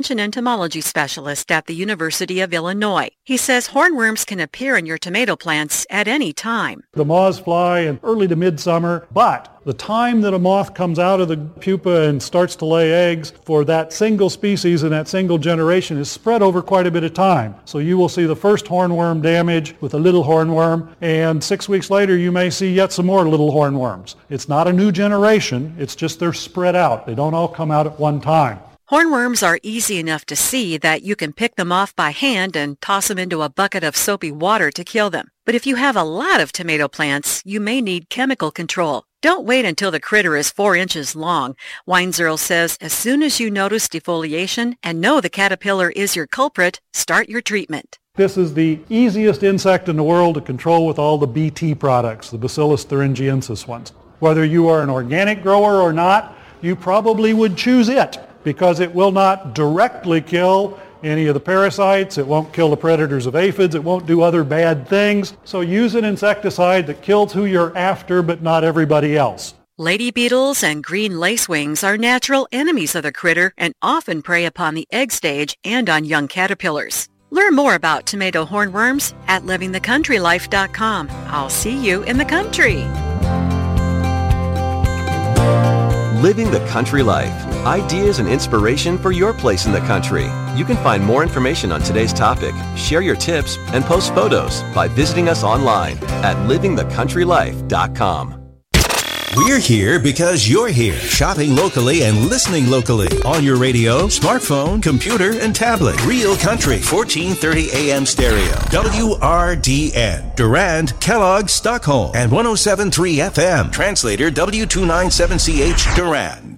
extension entomology specialist at the University of Illinois. He says hornworms can appear in your tomato plants at any time. The moths fly in early to midsummer, but the time that a moth comes out of the pupa and starts to lay eggs for that single species and that single generation is spread over quite a bit of time. So you will see the first hornworm damage with a little hornworm, and 6 weeks later you may see yet some more little hornworms. It's not a new generation, it's just they're spread out. They don't all come out at one time. Hornworms are easy enough to see that you can pick them off by hand and toss them into a bucket of soapy water to kill them. But if you have a lot of tomato plants, you may need chemical control. Don't wait until the critter is 4 inches long. Weinzierl says as soon as you notice defoliation and know the caterpillar is your culprit, start your treatment. This is the easiest insect in the world to control with all the BT products, the Bacillus thuringiensis ones. Whether you are an organic grower or not, you probably would choose it, because it will not directly kill any of the parasites, it won't kill the predators of aphids, it won't do other bad things. So use an insecticide that kills who you're after, but not everybody else. Lady beetles and green lacewings are natural enemies of the critter and often prey upon the egg stage and on young caterpillars. Learn more about tomato hornworms at livingthecountrylife.com. I'll see you in the country. Living the Country Life. Ideas and inspiration for your place in the country. You can find more information on today's topic, share your tips, and post photos by visiting us online at livingthecountrylife.com. We're here because you're here, shopping locally and listening locally on your radio, smartphone, computer, and tablet. Real Country, 1430 AM stereo. WRDN, Durand, Kellogg, Stockholm, and 107.3 FM. Translator W297CH, Durand.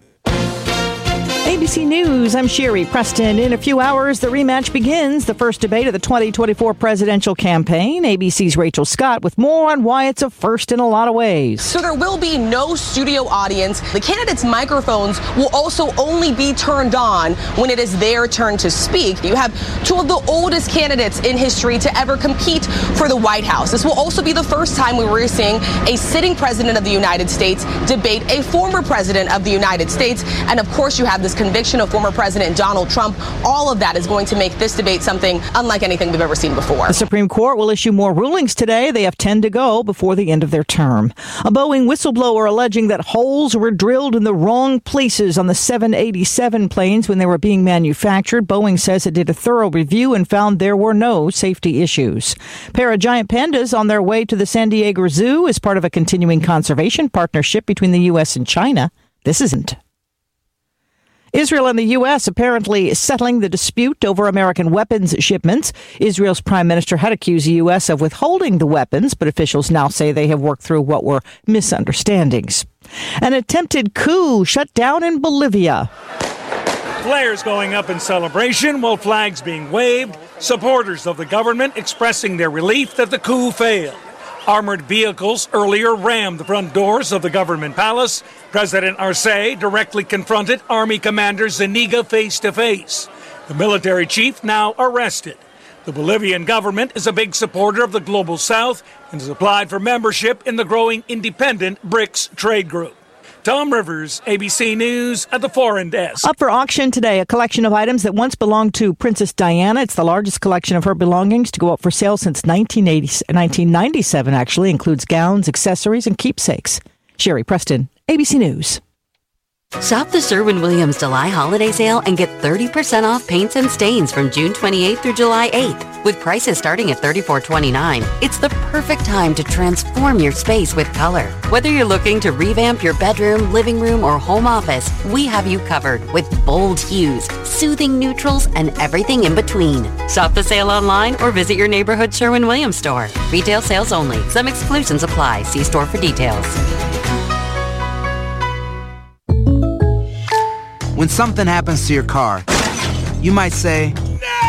ABC News, I'm Sherry Preston. In a few hours, the rematch begins, the first debate of the 2024 presidential campaign. ABC's Rachel Scott with more on why it's a first in a lot of ways. So there will be no studio audience. The candidates' microphones will also only be turned on when it is their turn to speak. You have two of the oldest candidates in history to ever compete for the White House. This will also be the first time we were seeing a sitting president of the United States debate a former president of the United States. And of course, you have this conviction of former President Donald Trump. All of that is going to make this debate something unlike anything we've ever seen before. The Supreme Court will issue more rulings today. They have 10 to go before the end of their term. A Boeing whistleblower alleging that holes were drilled in the wrong places on the 787 planes when they were being manufactured. Boeing says it did a thorough review and found there were no safety issues. A pair of giant pandas on their way to the San Diego Zoo as part of a continuing conservation partnership between the U.S. and China. This isn't. Israel and the U.S. apparently settling the dispute over American weapons shipments. Israel's prime minister had accused the U.S. of withholding the weapons, but officials now say they have worked through what were misunderstandings. An attempted coup shut down in Bolivia. Flares going up in celebration while flags being waved. Supporters of the government expressing their relief that the coup failed. Armored vehicles earlier rammed the front doors of the government palace. President Arce directly confronted Army Commander Zuniga face-to-face. The military chief now arrested. The Bolivian government is a big supporter of the Global South and has applied for membership in the growing independent BRICS trade group. Tom Rivers, ABC News at the Foreign Desk. Up for auction today, a collection of items that once belonged to Princess Diana. It's the largest collection of her belongings to go up for sale since 1997, actually. Includes gowns, accessories, and keepsakes. Sherry Preston, ABC News. Shop the Sherwin-Williams July holiday sale and get 30% off paints and stains from June 28th through July 8th. With prices starting at $34.29, it's the perfect time to transform your space with color. Whether you're looking to revamp your bedroom, living room, or home office, we have you covered with bold hues, soothing neutrals, and everything in between. Shop the sale online or visit your neighborhood Sherwin-Williams store. Retail sales only. Some exclusions apply. See store for details. When something happens to your car, you might say, "No!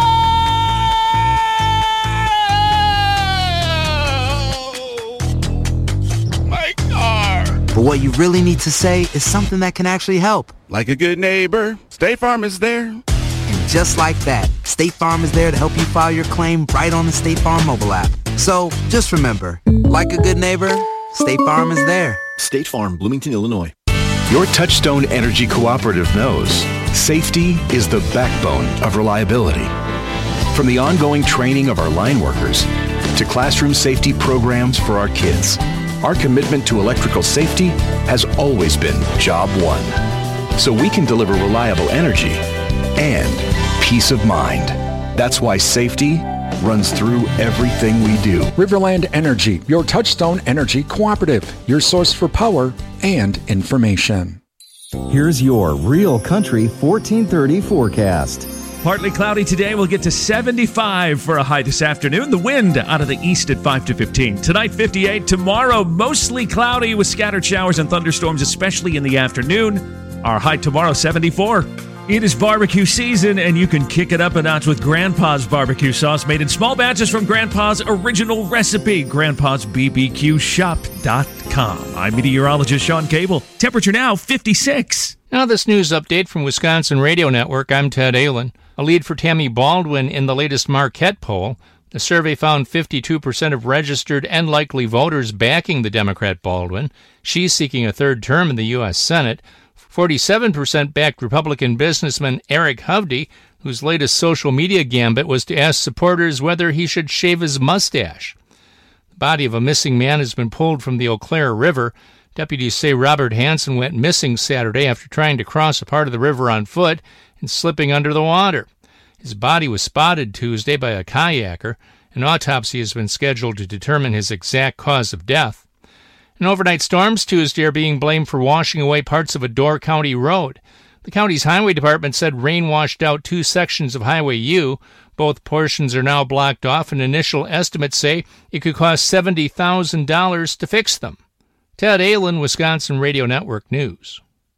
My car!" But what you really need to say is something that can actually help. Like a good neighbor, State Farm is there. And just like that, State Farm is there to help you file your claim right on the State Farm mobile app. So just remember, like a good neighbor, State Farm is there. State Farm, Bloomington, Illinois. Your Touchstone Energy Cooperative knows safety is the backbone of reliability. From the ongoing training of our line workers to classroom safety programs for our kids, our commitment to electrical safety has always been job one. So we can deliver reliable energy and peace of mind. That's why safety runs through everything we do. Riverland Energy, your Touchstone Energy Cooperative, your source for power and information. Here's your Real Country 1430 forecast. Partly cloudy today. We'll get to 75 for a high this afternoon. The wind out of the east at 5 to 15. Tonight, 58. Tomorrow, mostly cloudy with scattered showers and thunderstorms, especially in the afternoon. Our high tomorrow, 74. It is barbecue season, and you can kick it up a notch with Grandpa's barbecue sauce made in small batches from Grandpa's original recipe. Grandpa'sBBQShop.com. I'm meteorologist Sean Cable. Temperature now 56. Now this news update from Wisconsin Radio Network. I'm Ted Allen. A lead for Tammy Baldwin in the latest Marquette poll. The survey found 52% of registered and likely voters backing the Democrat Baldwin. She's seeking a third term in the U.S. Senate. 47% backed Republican businessman Eric Hovde, whose latest social media gambit was to ask supporters whether he should shave his mustache. The body of a missing man has been pulled from the Eau Claire River. Deputies say Robert Hansen went missing Saturday after trying to cross a part of the river on foot and slipping under the water. His body was spotted Tuesday by a kayaker. An autopsy has been scheduled to determine his exact cause of death. And overnight storms Tuesday are being blamed for washing away parts of a Door County road. The county's highway department said rain washed out 2 sections of Highway U. Both portions are now blocked off, and initial estimates say it could cost $70,000 to fix them. Ted Allen, Wisconsin Radio Network News.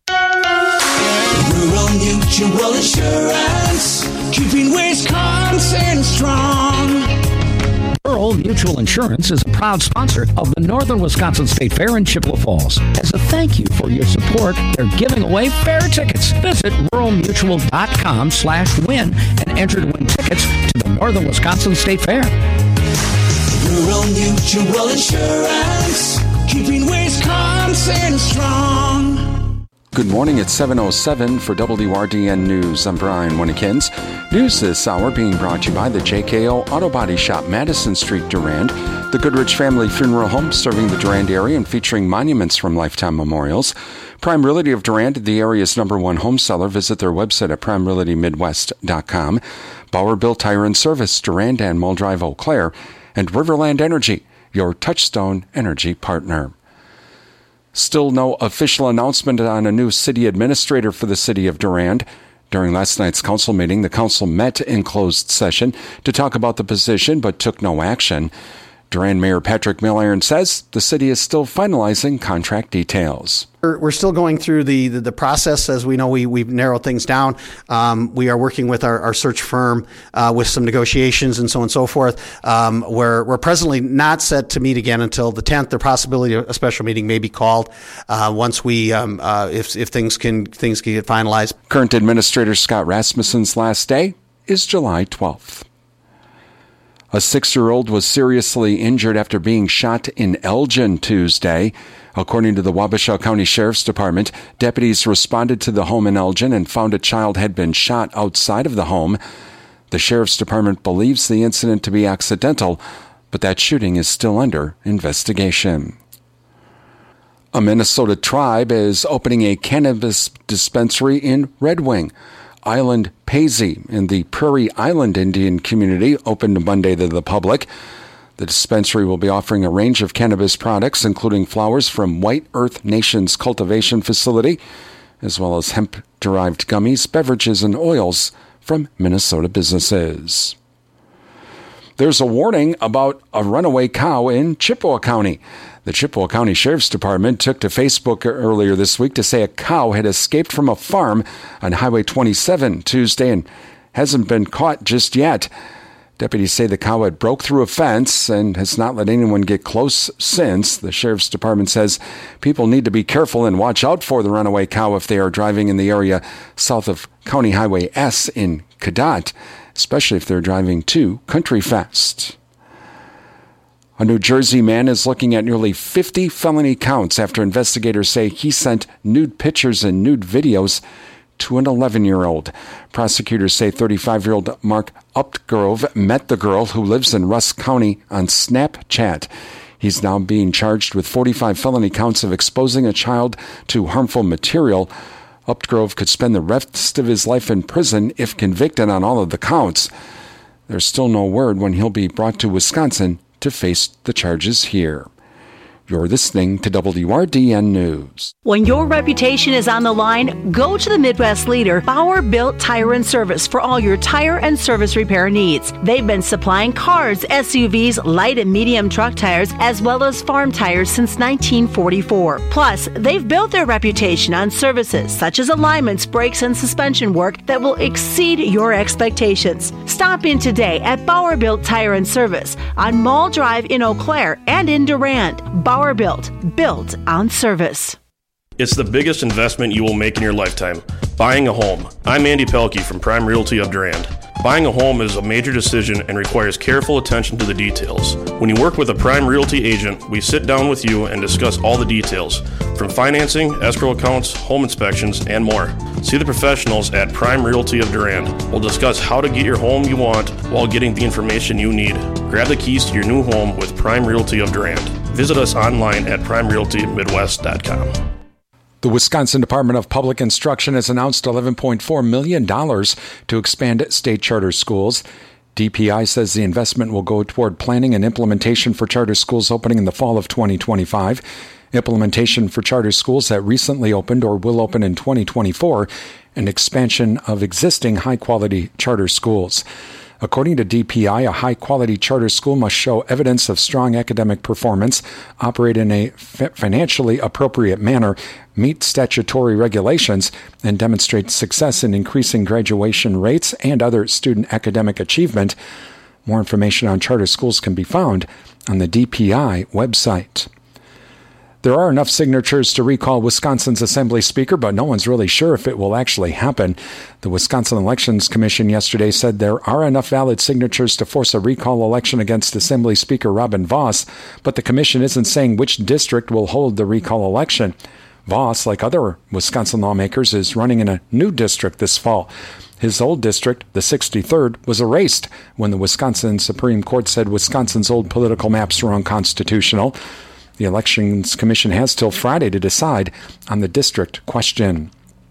Rural Mutual Insurance, keeping Wisconsin strong. Rural Mutual Insurance is a proud sponsor of the Northern Wisconsin State Fair in Chippewa Falls. As a thank you for your support, they're giving away fair tickets. Visit ruralmutual.com/win and enter to win tickets to the Northern Wisconsin State Fair. Rural Mutual Insurance, keeping Wisconsin strong. Good morning, it's 7:07 for WRDN News. I'm Brian Winnekins. News this hour being brought to you by the JKO Auto Body Shop, Madison Street, Durand. The Goodrich Family Funeral Home serving the Durand area and featuring monuments from Lifetime Memorials. Prime Realty of Durand, the area's #1 home seller. Visit their website at primerealtymidwest.com. Bauer Bill Tire and Service, Durand and Muldrive, Eau Claire. And Riverland Energy, your Touchstone Energy partner. Still no official announcement on a new city administrator for the city of Durand. During last night's council meeting, the council met in closed session to talk about the position but took no action. Durand Mayor Patrick Milliron says the city is still finalizing contract details. We're still going through the process. As we know, we've narrowed things down. We are working with our search firm with some negotiations and so on and so forth. We're presently not set to meet again until the 10th. The possibility of a special meeting may be called once we, if things can get finalized. Current Administrator Scott Rasmussen's last day is July 12th. A 6-year-old was seriously injured after being shot in Elgin Tuesday. According to the Wabasha County Sheriff's Department, deputies responded to the home in Elgin and found a child had been shot outside of the home. The Sheriff's Department believes the incident to be accidental, but that shooting is still under investigation. A Minnesota tribe is opening a cannabis dispensary in Red Wing. Island Paisy in the Prairie Island Indian community opened Monday to the public. The dispensary will be offering a range of cannabis products, including flowers from White Earth Nation's cultivation facility, as well as hemp-derived gummies, beverages, and oils from Minnesota businesses. There's a warning about a runaway cow in Chippewa County. The Chippewa County Sheriff's Department took to Facebook earlier this week to say a cow had escaped from a farm on Highway 27 Tuesday and hasn't been caught just yet. Deputies say the cow had broke through a fence and has not let anyone get close since. The Sheriff's Department says people need to be careful and watch out for the runaway cow if they are driving in the area south of County Highway S in Cadott, especially if they're driving to Country Fest. A New Jersey man is looking at nearly 50 felony counts after investigators say he sent nude pictures and nude videos to an 11-year-old. Prosecutors say 35-year-old Mark Uptgrove met the girl who lives in Rusk County on Snapchat. He's now being charged with 45 felony counts of exposing a child to harmful material. Uptgrove could spend the rest of his life in prison if convicted on all of the counts. There's still no word when he'll be brought to Wisconsin to face the charges here. You're listening to WRDN News. When your reputation is on the line, go to the Midwest leader, Bauer Built Tire and Service, for all your tire and service repair needs. They've been supplying cars, SUVs, light and medium truck tires, as well as farm tires since 1944. Plus, they've built their reputation on services such as alignments, brakes, and suspension work that will exceed your expectations. Stop in today at Bauer Built Tire and Service on Mall Drive in Eau Claire and in Durand. Bauer Built on service. It's the biggest investment you will make in your lifetime, buying a home. I'm Andy Pelkey from Prime Realty of Durand. Buying a home is a major decision and requires careful attention to the details. When you work with a Prime Realty agent, we sit down with you and discuss all the details, from financing, escrow accounts, home inspections, and more. See the professionals at Prime Realty of Durand. We'll discuss how to get your home you want while getting the information you need. Grab the keys to your new home with Prime Realty of Durand. Visit us online at primerealtymidwest.com. The Wisconsin Department of Public Instruction has announced $11.4 million to expand state charter schools. DPI says the investment will go toward planning and implementation for charter schools opening in the fall of 2025, implementation for charter schools that recently opened or will open in 2024, and expansion of existing high-quality charter schools. According to DPI, a high-quality charter school must show evidence of strong academic performance, operate in a financially appropriate manner, meet statutory regulations, and demonstrate success in increasing graduation rates and other student academic achievement. More information on charter schools can be found on the DPI website. There are enough signatures to recall Wisconsin's Assembly Speaker, but no one's really sure if it will actually happen. The Wisconsin Elections Commission yesterday said there are enough valid signatures to force a recall election against Assembly Speaker Robin Vos, but the commission isn't saying which district will hold the recall election. Vos, like other Wisconsin lawmakers, is running in a new district this fall. His old district, the 63rd, was erased when the Wisconsin Supreme Court said Wisconsin's old political maps were unconstitutional. The Elections Commission has till Friday to decide on the district question.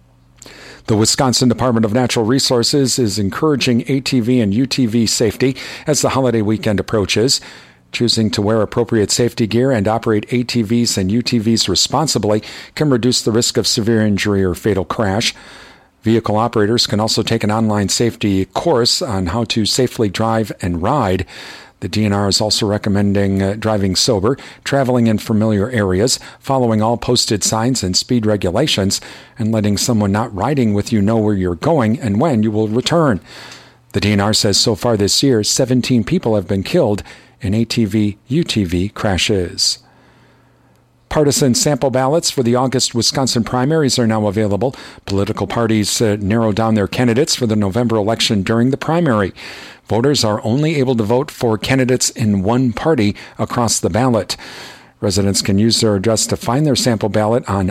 The Wisconsin Department of Natural Resources is encouraging ATV and UTV safety as the holiday weekend approaches. Choosing to wear appropriate safety gear and operate ATVs and UTVs responsibly can reduce the risk of severe injury or fatal crash. Vehicle operators can also take an online safety course on how to safely drive and ride. The DNR is also recommending driving sober, traveling in familiar areas, following all posted signs and speed regulations, and letting someone not riding with you know where you're going and when you will return. The DNR says so far this year, 17 people have been killed in ATV-UTV crashes. Partisan sample ballots for the August Wisconsin primaries are now available. Political parties narrow down their candidates for the November election during the primary. Voters are only able to vote for candidates in one party across the ballot. Residents can use their address to find their sample ballot on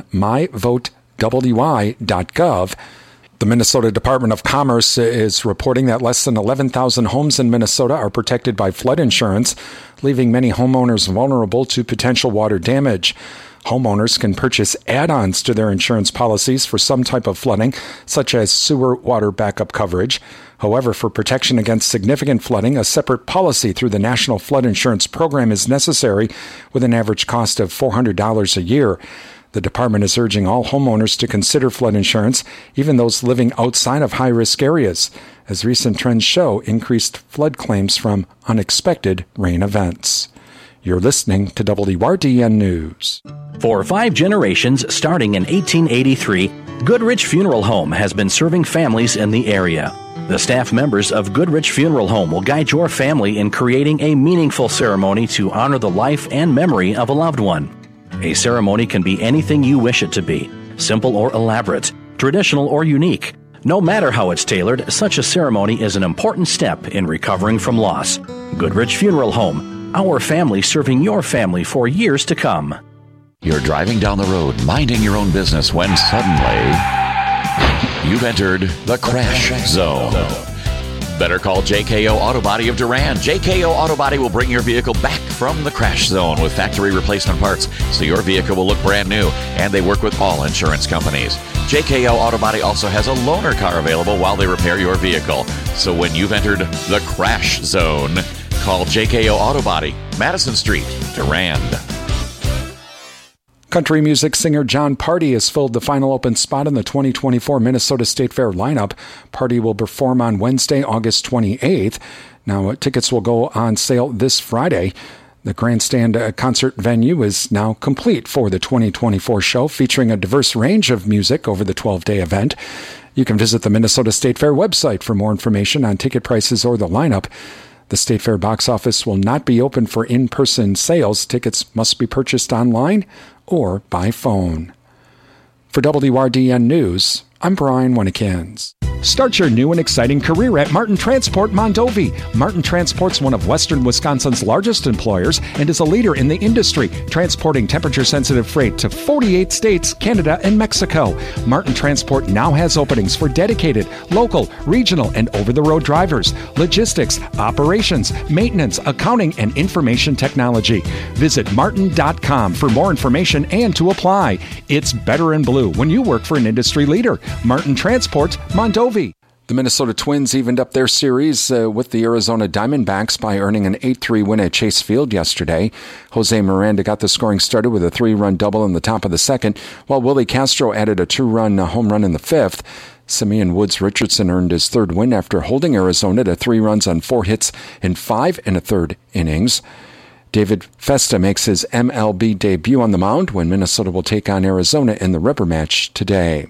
myvotewi.gov. The Minnesota Department of Commerce is reporting that less than 11,000 homes in Minnesota are protected by flood insurance, leaving many homeowners vulnerable to potential water damage. Homeowners can purchase add-ons to their insurance policies for some type of flooding, such as sewer water backup coverage. However, for protection against significant flooding, a separate policy through the National Flood Insurance Program is necessary, with an average cost of $400 a year. The department is urging all homeowners to consider flood insurance, even those living outside of high-risk areas, as recent trends show increased flood claims from unexpected rain events. You're listening to WRDN News. For 5 generations, starting in 1883, Goodrich Funeral Home has been serving families in the area. The staff members of Goodrich Funeral Home will guide your family in creating a meaningful ceremony to honor the life and memory of a loved one. A ceremony can be anything you wish it to be, simple or elaborate, traditional or unique. No matter how it's tailored, such a ceremony is an important step in recovering from loss. Goodrich Funeral Home, our family serving your family for years to come. You're driving down the road, minding your own business, when suddenly you've entered the crash zone. Better call JKO Auto Body of Durand. JKO Auto Body will bring your vehicle back from the crash zone with factory replacement parts, so your vehicle will look brand new, and they work with all insurance companies. JKO Auto Body also has a loaner car available while they repair your vehicle. So when you've entered the crash zone, call JKO Auto Body, Madison Street, Durand. Country music singer Jon Pardi has filled the final open spot in the 2024 Minnesota State Fair lineup. Pardi will perform on Wednesday, August 28th. Now, tickets will go on sale this Friday. The Grandstand concert venue is now complete for the 2024 show, featuring a diverse range of music over the 12-day event. You can visit the Minnesota State Fair website for more information on ticket prices or the lineup. The State Fair box office will not be open for in-person sales. Tickets must be purchased online or by phone. For WRDN News, I'm Brian Winnikins. Start your new and exciting career at Martin Transport Mondovi. Martin Transport's one of Western Wisconsin's largest employers and is a leader in the industry, transporting temperature-sensitive freight to 48 states, Canada, and Mexico. Martin Transport now has openings for dedicated, local, regional, and over-the-road drivers, logistics, operations, maintenance, accounting, and information technology. Visit martin.com for more information and to apply. It's better in blue when you work for an industry leader. Martin Transport Mondovi. The Minnesota Twins evened up their series with the Arizona Diamondbacks by earning an 8-3 win at Chase Field yesterday. Jose Miranda got the scoring started with a 3-run double in the top of the second, while Willie Castro added a 2-run home run in the fifth. Simeon Woods Richardson earned his third win after holding Arizona to 3 runs on 4 hits in 5 1/3 innings. David Festa makes his MLB debut on the mound when Minnesota will take on Arizona in the rubber match today.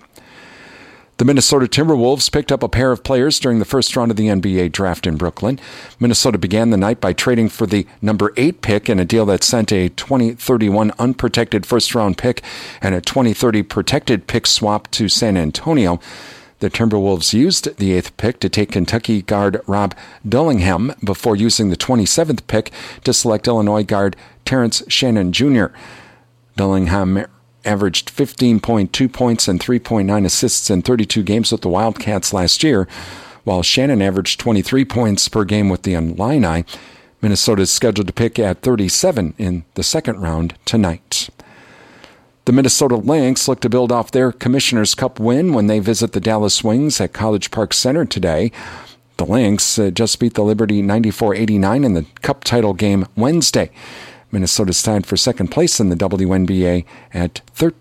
The Minnesota Timberwolves picked up a pair of players during the first round of the NBA draft in Brooklyn. Minnesota began the night by trading for the number 8 pick in a deal that sent a 2031 unprotected first-round pick and a 2030 protected pick swap to San Antonio. The Timberwolves used the 8th pick to take Kentucky guard Rob Dillingham before using the 27th pick to select Illinois guard Terrence Shannon Jr. Dillingham averaged 15.2 points and 3.9 assists in 32 games with the Wildcats last year, while Shannon averaged 23 points per game with the Illini. Minnesota is scheduled to pick at 37 in the second round tonight. The Minnesota Lynx look to build off their Commissioner's Cup win when they visit the Dallas Wings at College Park Center today. The Lynx just beat the Liberty 94-89 in the Cup title game Wednesday. Minnesota's tied for second place in the WNBA at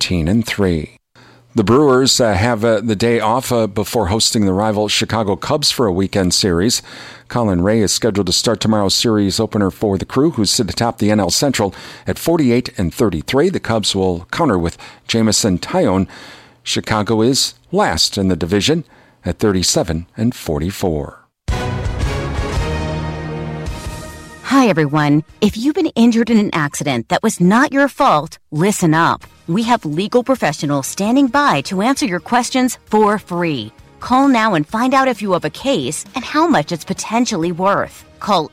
13-3. The Brewers have the day off before hosting the rival Chicago Cubs for a weekend series. Colin Ray is scheduled to start tomorrow's series opener for the Crew, who sit atop the NL Central at 48-33. The Cubs will counter with Jameson Taillon. Chicago is last in the division at 37-44. Hi, everyone. If you've been injured in an accident that was not your fault, listen up. We have legal professionals standing by to answer your questions for free. Call now and find out if you have a case and how much it's potentially worth. Call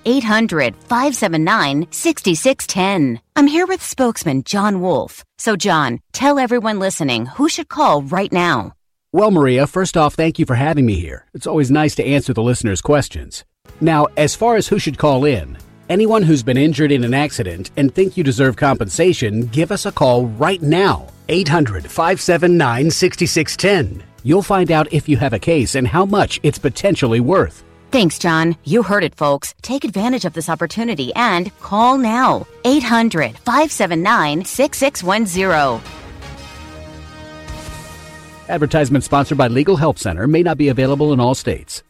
800-579-6610. I'm here with spokesman John Wolf. So, John, tell everyone listening who should call right now. Well, Maria, first off, thank you for having me here. It's always nice to answer the listeners' questions. Now, as far as who should call in, anyone who's been injured in an accident and think you deserve compensation, give us a call right now. 800-579-6610. You'll find out if you have a case and how much it's potentially worth. Thanks, John. You heard it, folks. Take advantage of this opportunity and call now. 800-579-6610. Advertisement sponsored by Legal Help Center. May not be available in all states.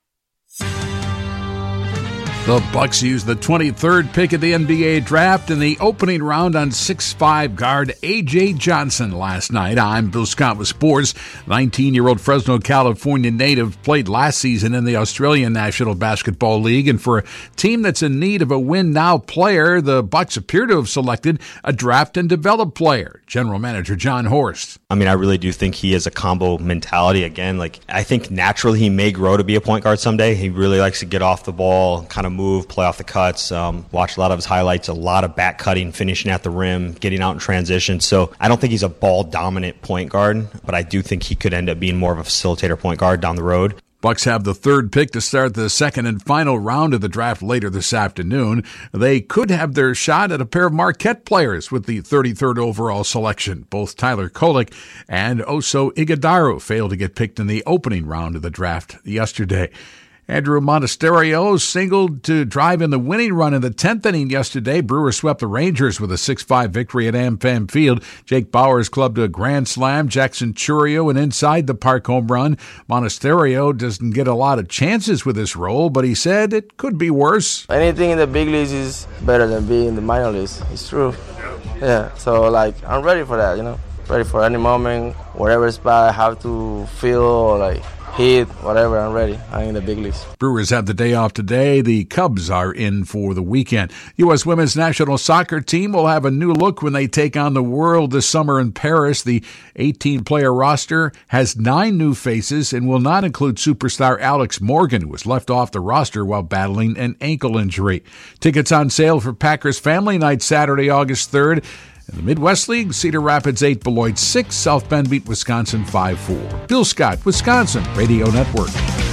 The Bucks used the 23rd pick of the NBA draft in the opening round on 6'5" guard A.J. Johnson last night. I'm Bill Scott with sports. 19-year-old Fresno, California native played last season in the Australian National Basketball League, and for a team that's in need of a win-now player, the Bucks appear to have selected a draft and develop player. General Manager John Horst. I mean, I really do think he has a combo mentality. Again, I think naturally he may grow to be a point guard someday. He really likes to get off the ball, kind of move, play off the cuts. Watched a lot of his highlights, a lot of back cutting, finishing at the rim, getting out in transition. So I don't think he's a ball-dominant point guard, but I do think he could end up being more of a facilitator point guard down the road. Bucks have the third pick to start the second and final round of the draft later this afternoon. They could have their shot at a pair of Marquette players with the 33rd overall selection. Both Tyler Kolek and Oso Ighodaro failed to get picked in the opening round of the draft yesterday. Andrew Monasterio singled to drive in the winning run in the 10th inning yesterday. Brewers swept the Rangers with a 6-5 victory at AmFam Field. Jake Bauers clubbed a grand slam. Jackson Chourio an inside-the-park home run. Monasterio doesn't get a lot of chances with this role, but he said it could be worse. Anything in the big leagues is better than being in the minor leagues. It's true. Yeah, so, I'm ready for that, Ready for any moment, whatever spot I have to feel or, hit, whatever, I'm ready. I'm in the big leagues. Brewers have the day off today. The Cubs are in for the weekend. U.S. women's national soccer team will have a new look when they take on the world this summer in Paris. The 18-player roster has 9 new faces and will not include superstar Alex Morgan, who was left off the roster while battling an ankle injury. Tickets on sale for Packers Family Night Saturday, August 3rd. In the Midwest League, Cedar Rapids 8, Beloit 6, South Bend beat Wisconsin 5-4. Bill Scott, Wisconsin Radio Network.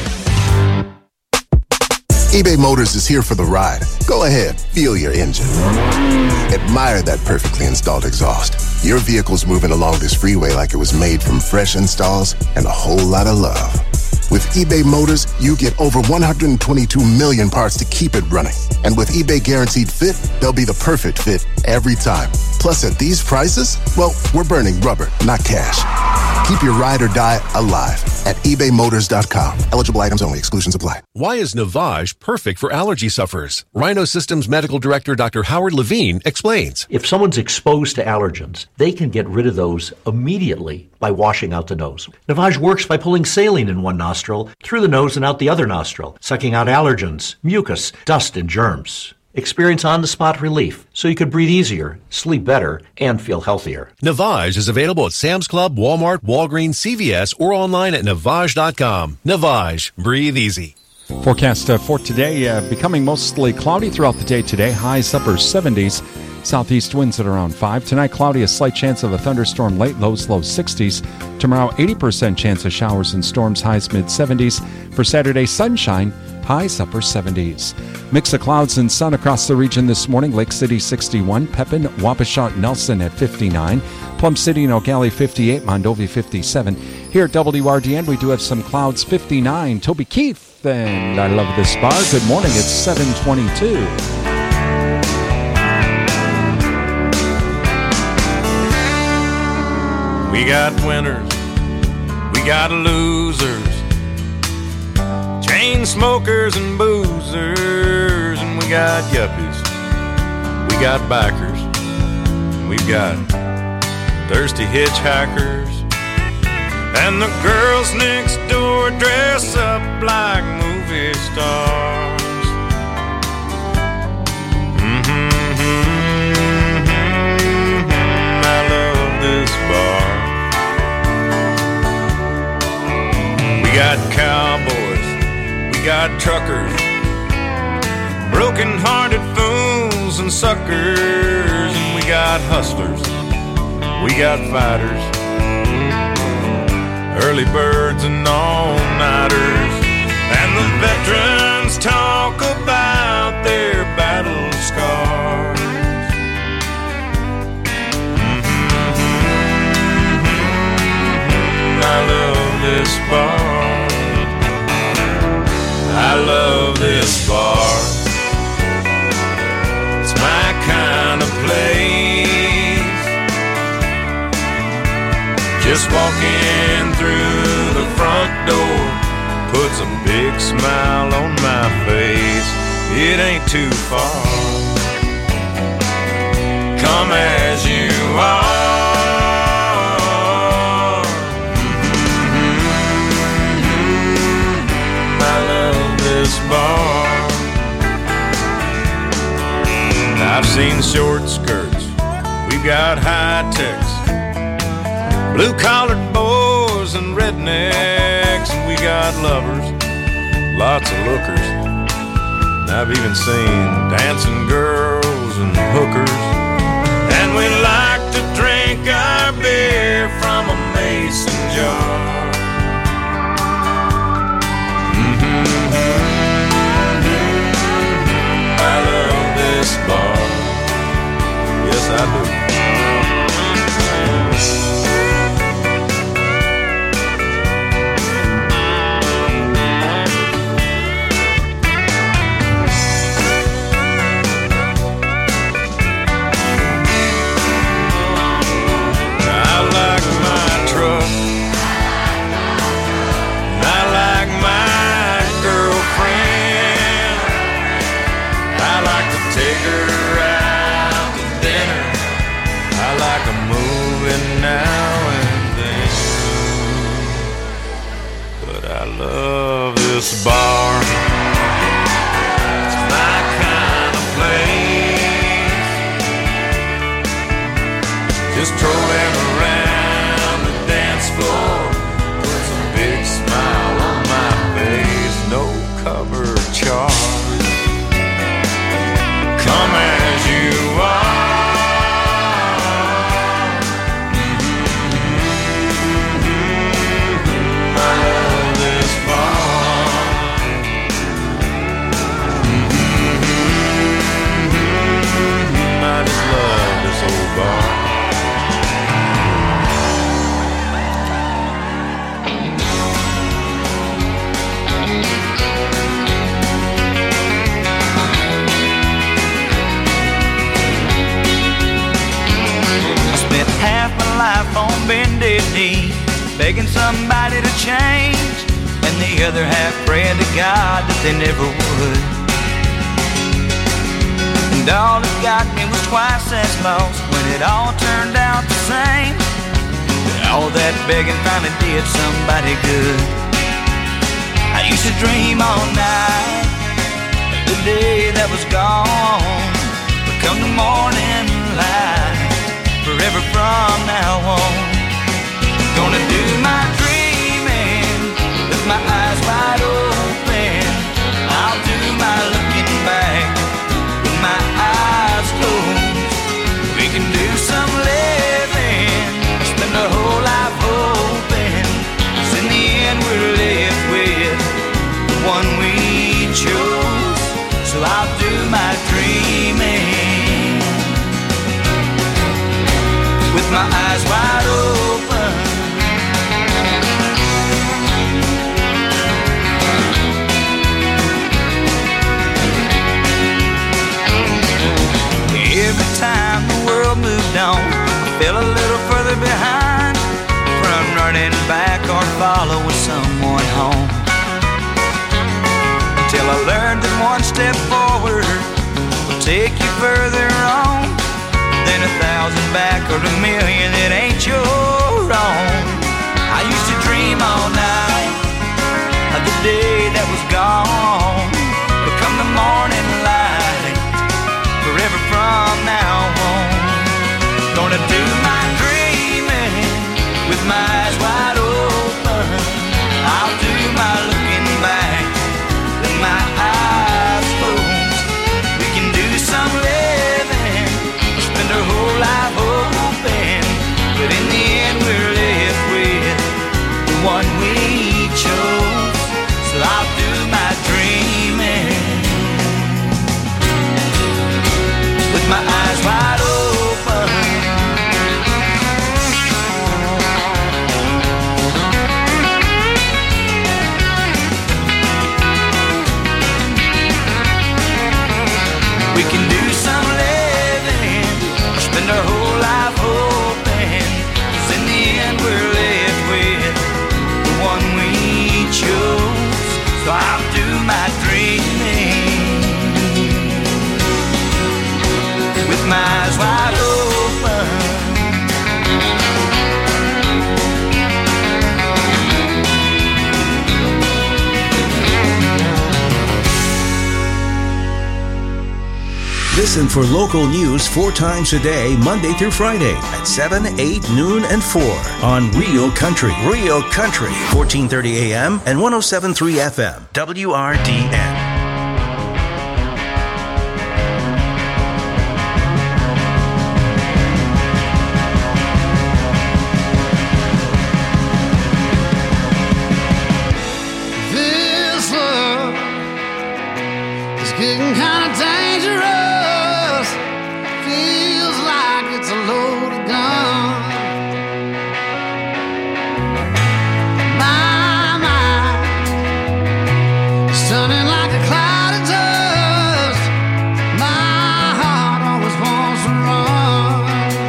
eBay Motors is here for the ride. Go ahead, feel your engine. Admire that perfectly installed exhaust. Your vehicle's moving along this freeway like it was made from fresh installs and a whole lot of love. With eBay Motors, you get over 122 million parts to keep it running. And with eBay Guaranteed Fit, they'll be the perfect fit every time. Plus, at these prices, well, we're burning rubber, not cash. Keep your ride or die alive at ebaymotors.com. Eligible items only. Exclusions apply. Why is Navage perfect for allergy sufferers? Rhino Systems Medical Director Dr. Howard Levine explains. If someone's exposed to allergens, they can get rid of those immediately by washing out the nose. Navage works by pulling saline in one nostril, through the nose and out the other nostril, sucking out allergens, mucus, dust, and germs. Experience on-the-spot relief so you could breathe easier, sleep better, and feel healthier. Navage is available at Sam's Club, Walmart, Walgreens, CVS, or online at Navage.com. Navage. Breathe easy. Forecast for today, becoming mostly cloudy throughout the day today. Highs upper 70s. Southeast winds at around 5. Tonight, cloudy, a slight chance of a thunderstorm late, lows low 60s. Tomorrow, 80% chance of showers and storms, highs mid 70s. For Saturday, sunshine, highs upper 70s. Mix of clouds and sun across the region this morning. Lake City 61, Pepin, Waukesha, Nelson at 59, Plum City and O'Galley 58, Mondovi 57. Here at WRDN, we do have some clouds, 59. Toby Keith, and I love this bar. Good morning, it's 7:22. We got winners, we got losers, chain smokers and boozers, and we got yuppies, we got bikers, we've got thirsty hitchhikers, and the girls next door dress up like movie stars. I love this bar. We got cowboys, we got truckers, broken-hearted fools and suckers, and we got hustlers, we got fighters, early birds and all-nighters, and the veterans talk about their battle scars. I love this bar. I love this bar. It's my kind of place. Just walking through the front door puts a big smile on my face. It ain't too far. Come as you are. Bar. I've seen short skirts, we've got high techs, blue-collared boys and rednecks, and we got lovers, lots of lookers, I've even seen dancing girls and hookers. And we like to drink our beer from a mason jar. I love this bar. Yes, I do. Love this bar. It's my kind of place. Just strolling around the dance floor with a big smile on my face. No cover charge. Come as you are. On bended knee, begging somebody to change, and the other half praying to God that they never would. And all it got me was twice as lost when it all turned out the same. But all that begging finally did somebody good. I used to dream all night of the day that was gone, but come the morning light, forever from now on, gonna do my dreaming with my eyes wide open. I'll do my looking back with my eyes closed. We can do some living, spend the whole life hoping, 'cause in the end we're left with the one we chose. So I'll do my dreaming with my eyes wide open. Every time the world moved on, I fell a little further behind from running back or following someone home. Until I learned that one step forward will take you further on than 1,000 back or 1,000,000 that ain't your own. I used to dream all night of the day that was gone, but come the morning light, forever from now on, gonna do my dreaming with my eyes wide open. I'll do my looking back with my eyes closed. We can do some living, spend our whole life hoping, but in the end we're left with the one we chose. So I'll do my dreaming with my eyes wide open. We can do some living, spend our whole life hoping, 'cause in the end we're left with the one we chose. So I'll do my dreaming with my eyes wide open. Listen for local news 4 times a day, Monday through Friday at 7, 8, noon, and 4 on Real Country. Real Country, 1430 AM and 107.3 FM, WRDN. It's getting kind of dangerous. Feels like it's a loaded gun. My mind is turning like a cloud of dust. My heart always wants to run.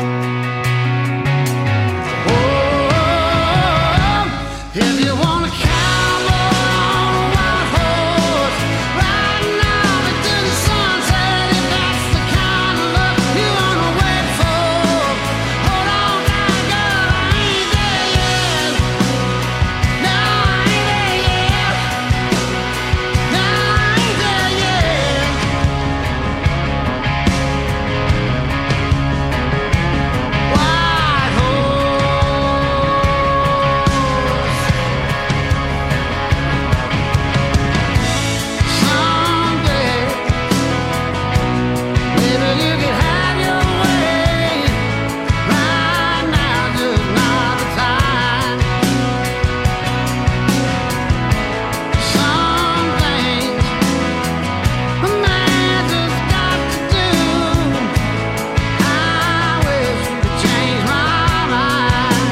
Oh, if you want to cowboy on a white horse, riding out into the sunset, if that's the kind of love you want to wait for, hold on tight, girl, I ain't there yet. No, I ain't there yet. No, I ain't there yet. White someday, maybe you could have your way. Right now, just not the time. Some things a man just got to do. I wish you could change my mind.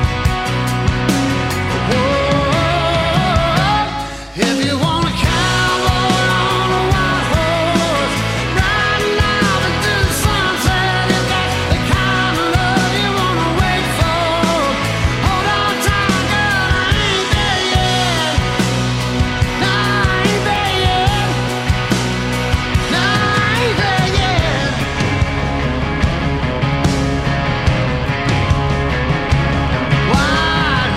Whoa, if you want a cowboy on a white horse, riding out into the sunset, if that's the kind of love you want to wait for, hold on tight, girl, I ain't there yet. No, I ain't there yet. No, I ain't there yet. White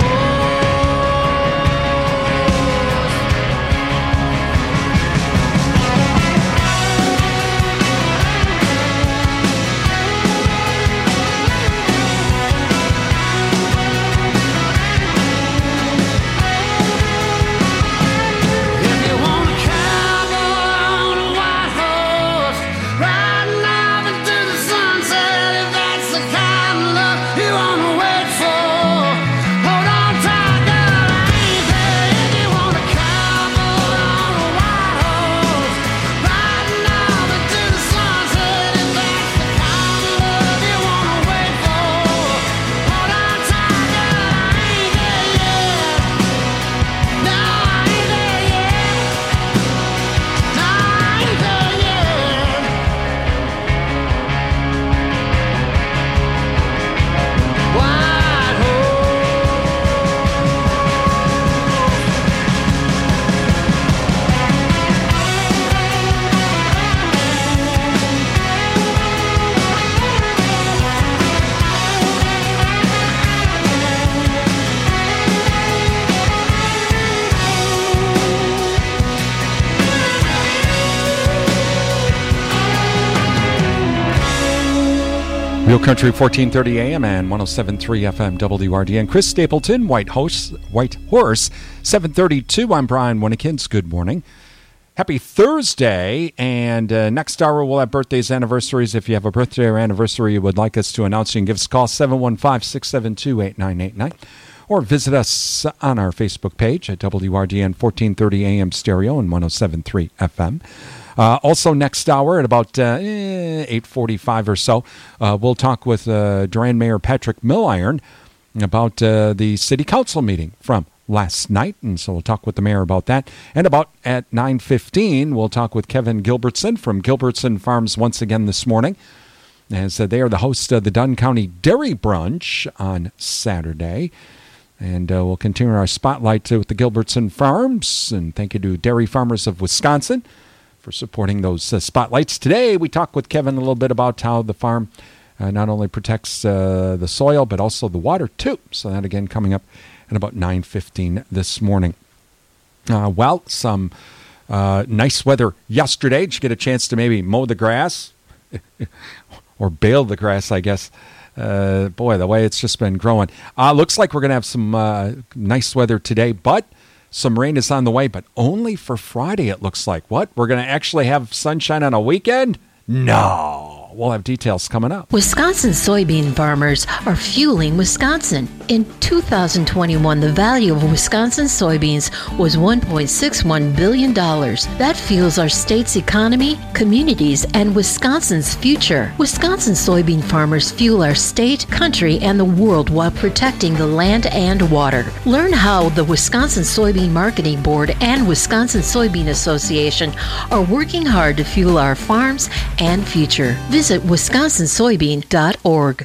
If you want a cowboy on a white horse, riding out into the sunset, if that's the kind of love you want to wait for, hold on tight, girl, I ain't there. If you want a cowboy on a white horse, riding out into the sunset, if that's the kind of love you want to wait for, hold on tight, girl, I ain't there yet. No, I ain't there yet. No, I ain't there yet. White Real Country 1430 AM and 107.3 FM WRDN. Chris Stapleton, White Horse, 732. I'm Brian Winnekins. Good morning. Happy Thursday. And next hour we'll have birthdays, anniversaries. If you have a birthday or anniversary you would like us to announce, you can give us a call, 715-672-8989. Or visit us on our Facebook page at WRDN 1430 AM Stereo and 107.3 FM. Also, next hour at about 8:45 or so, we'll talk with Durand Mayor Patrick Milliron about the city council meeting from last night, and so we'll talk with the mayor about that. And about at 9:15, we'll talk with Kevin Gilbertson from Gilbertson Farms once again this morning, as they are the host of the Dunn County Dairy Brunch on Saturday. And we'll continue our spotlight with the Gilbertson Farms, and thank you to Dairy Farmers of Wisconsin for supporting those spotlights. Today, we talk with Kevin a little bit about how the farm not only protects the soil, but also the water, too. So that, again, coming up at about 9:15 this morning. Some nice weather yesterday. Did you get a chance to maybe mow the grass? Or bale the grass, I guess. Boy, the way it's just been growing. Looks like we're going to have some nice weather today, but some rain is on the way, but only for Friday, it looks like. What? We're going to actually have sunshine on a weekend? No. now. We'll have details coming up. Wisconsin soybean farmers are fueling Wisconsin. In 2021, the value of Wisconsin soybeans was $1.61 billion. That fuels our state's economy, communities, and Wisconsin's future. Wisconsin soybean farmers fuel our state, country, and the world while protecting the land and water. Learn how the Wisconsin Soybean Marketing Board and Wisconsin Soybean Association are working hard to fuel our farms and future. Visit wisconsinsoybean.org.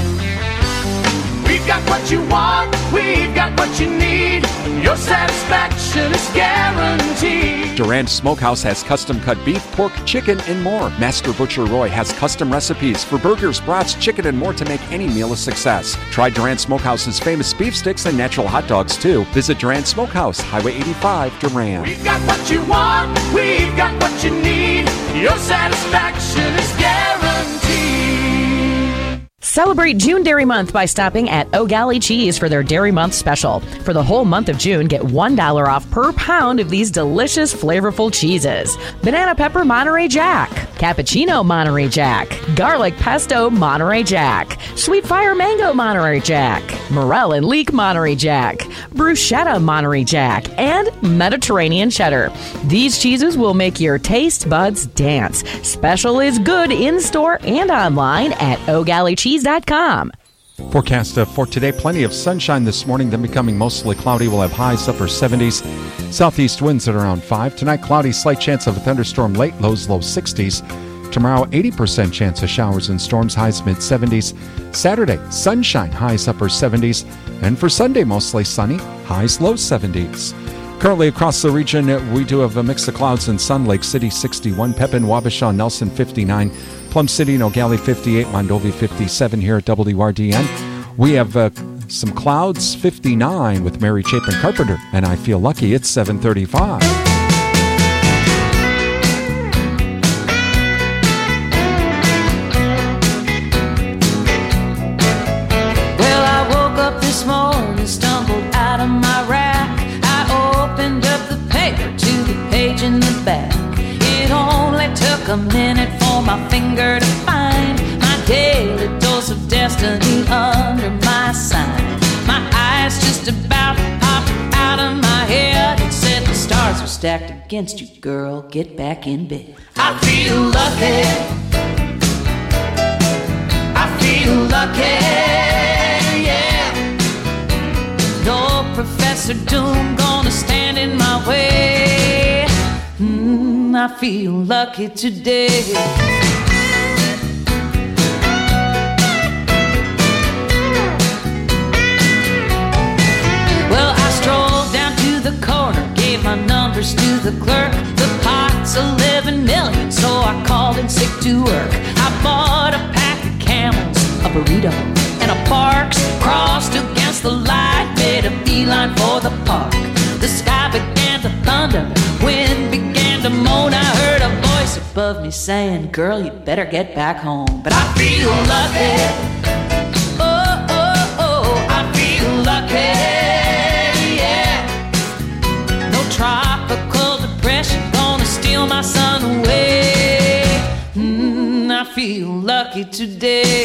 We've got what you want, we've got what you need. Your satisfaction is guaranteed. Durand Smokehouse has custom-cut beef, pork, chicken, and more. Master Butcher Roy has custom recipes for burgers, brats, chicken, and more to make any meal a success. Try Durand Smokehouse's famous beef sticks and natural hot dogs, too. Visit Durand Smokehouse, Highway 85, Durand. We've got what you want, we've got what you need. Your satisfaction is guaranteed. Celebrate June Dairy Month by stopping at O'Galley Cheese for their Dairy Month special. For the whole month of June, get $1 off per pound of these delicious, flavorful cheeses. Banana Pepper Monterey Jack, Cappuccino Monterey Jack, Garlic Pesto Monterey Jack, Sweet Fire Mango Monterey Jack, Morel and Leek Monterey Jack, Bruschetta Monterey Jack, and Mediterranean Cheddar. These cheeses will make your taste buds dance. Special is good in-store and online at O'GalleyCheese.com. Forecast for today, plenty of sunshine this morning, then becoming mostly cloudy. We'll have highs upper 70s. Southeast winds at around 5. Tonight, cloudy, slight chance of a thunderstorm late, lows low 60s. Tomorrow, 80% chance of showers and storms, highs mid 70s. Saturday, sunshine, highs upper 70s. And for Sunday, mostly sunny, highs low 70s. Currently across the region, we do have a mix of clouds in Sun Lake City 61, Pepin, Wabasha, Nelson 59, Plum City, Nogales 58, Mondovi 57 here at WRDN. We have some clouds 59 with Mary Chapin Carpenter, and I feel lucky it's 7:35. Well, I woke up this morning, stumbled out of my rack. I opened up the paper to the page in the back. It only took a minute for my finger to find my daily dose of destiny under my sign. My eyes just about popped out of my head and said the stars are stacked against you, girl, get back in bed. I feel lucky, I feel lucky, yeah. No Professor Doom gonna stand in my way. I feel lucky today. Well, I strolled down to the corner, gave my numbers to the clerk. The pot's 11 million, so I called in sick to work. I bought a pack of Camels, a burrito, and a Parks. Crossed against the light, made a beeline for the park. The sky began to thunder, wind began to moan. I heard a voice above me saying, girl, you better get back home. But I feel lucky, oh, oh, oh, I feel lucky, yeah. No tropical depression gonna steal my sun away. I feel lucky today.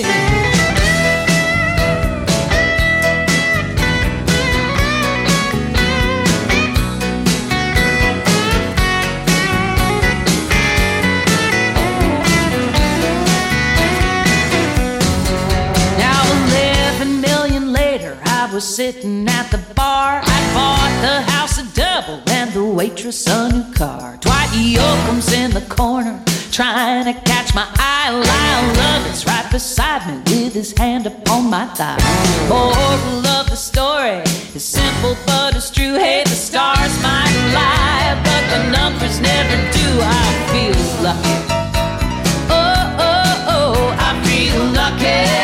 Was sitting at the bar. I bought the house a double and the waitress a new car. Dwight Yoakam's in the corner trying to catch my eye. Lyle Lovett's right beside me with his hand upon my thigh. Moral of the story is simple but it's true. Hey, the stars might lie, but the numbers never do. I feel lucky. Oh, oh, oh, I feel lucky.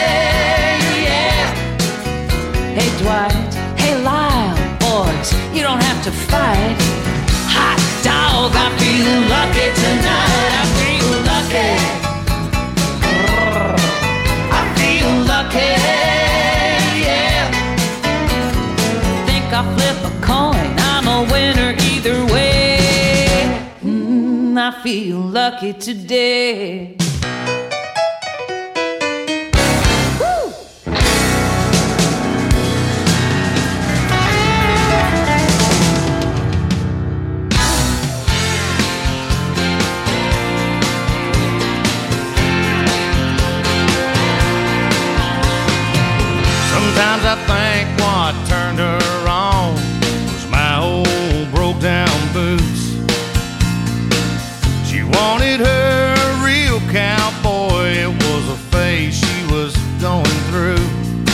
Hey Dwight, hey Lyle, boys, you don't have to fight. Hot dog, I feel lucky tonight. I feel lucky. I feel lucky, yeah. Think I'll flip a coin, I'm a winner either way. I feel lucky today. She wanted her a real cowboy. It was a phase she was going through.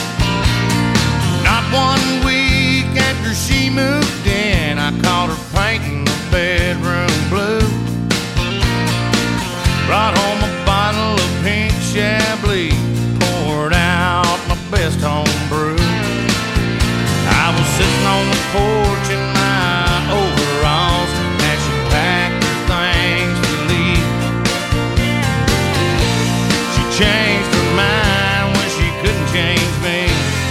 Not 1 week after she moved in, I caught her painting the bedroom blue. Brought home a bottle of pink Chablis, poured out my best home brew. I was sitting on the porch in my overalls as she packed her things to leave. She changed her mind when she couldn't change me.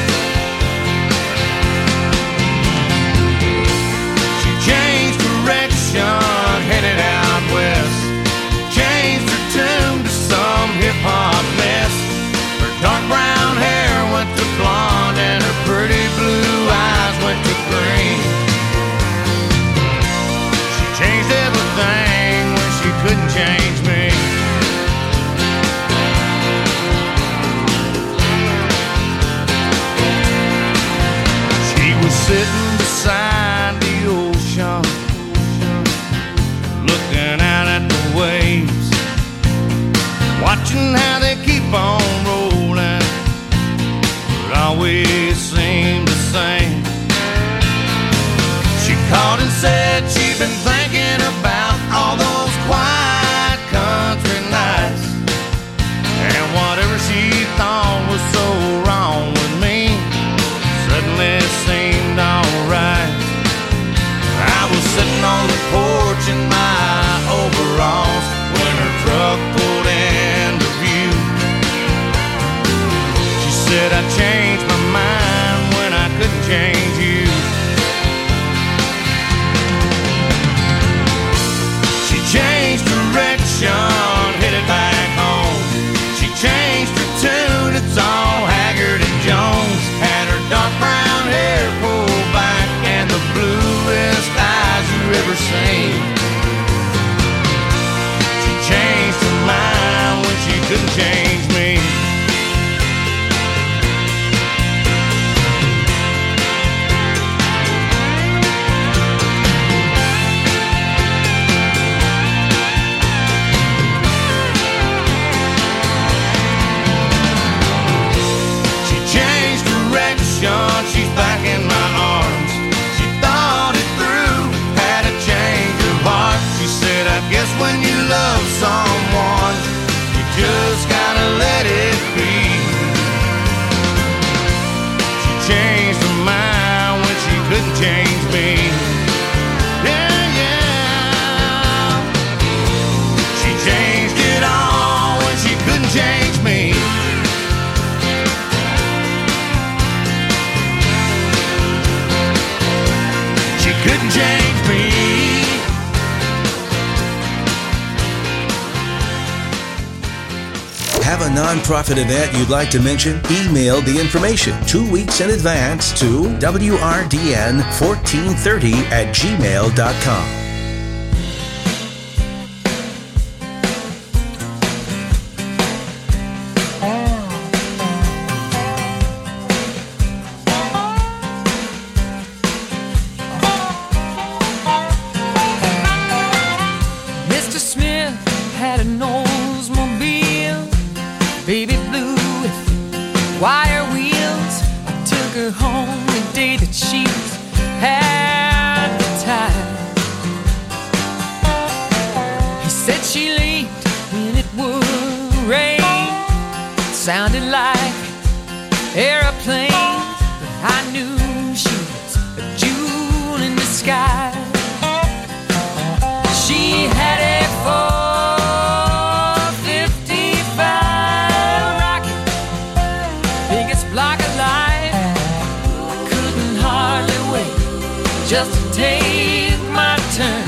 She changed direction, headed out west. Changed her tune to some hip-hop mess. Her dark brown hair went to blonde and her pretty blue eyes went to green. She changed everything when she couldn't change me. She was sitting beside the ocean, looking out at the waves, watching how they keep on rolling, but always seem the same. She called and said she'd been thinking about all those quiet country nights, and whatever she thought was so wrong with me suddenly seemed alright. I was sitting on the porch in my overalls when her truck pulled into view. She said I changed my mind when I couldn't change you. She changed direction, headed back home. She changed her tune, it's all Haggard and Jones. Had her dark brown hair pulled back and the bluest eyes you ever seen. She changed her mind when she couldn't change me. She's back in my arms. She thought it through, had a change of heart. She said, I guess when you love someone, you just gotta let it be. She changed her mind when she couldn't change me. Yeah, yeah. She changed it all when she couldn't change me. Couldn't change me. Have a nonprofit event you'd like to mention? Email the information 2 weeks in advance to wrdn1430@gmail.com. Sounded like airplane, but I knew she was a jewel in the sky. She had a 455 rocket, biggest block of life. I couldn't hardly wait just to take my turn.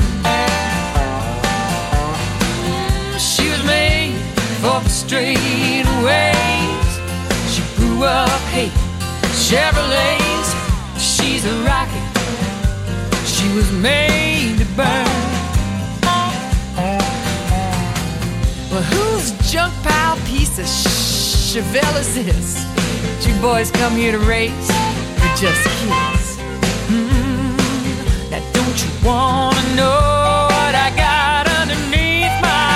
She was made for the straightaways. She grew up hating Chevrolets. She's a rocket. She was made to burn. Well, whose junk pile piece of Chevelle is this? Did you boys come here to race or just kids? Now don't you wanna know what I got underneath my